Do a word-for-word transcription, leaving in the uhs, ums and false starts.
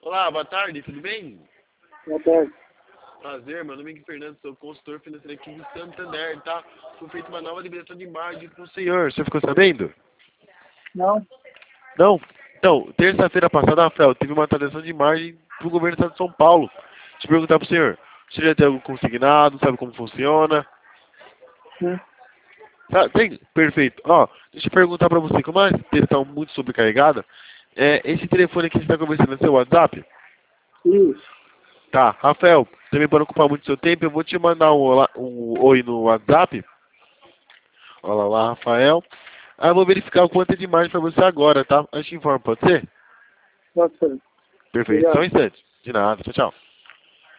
Olá, boa tarde, tudo bem? Boa tarde. Prazer, meu nome é Fernando, sou consultor financeiro aqui de Santander, tá? Foi feita uma nova liberação de margem com o senhor, você ficou sabendo? Não? Não? Então, terça-feira passada, Rafael, teve uma atualização de margem pro governo do estado de São Paulo. Deixa eu perguntar pro senhor, você já tem algo consignado, sabe como funciona? Sim. Tá, tem? Perfeito. Ó, deixa eu perguntar pra você, como a tela está muito sobrecarregada, é, esse telefone aqui que você está conversando é seu WhatsApp? Isso. Tá, Rafael, também para não ocupar muito seu tempo, eu vou te mandar um, olá, um oi no WhatsApp. Olá, lá, Rafael. Aí eu vou verificar o quanto é de margem para você agora, tá? A gente informa, pode ser? Pode ser. Perfeito, só um Obrigado. instante. De nada, tchau, tchau.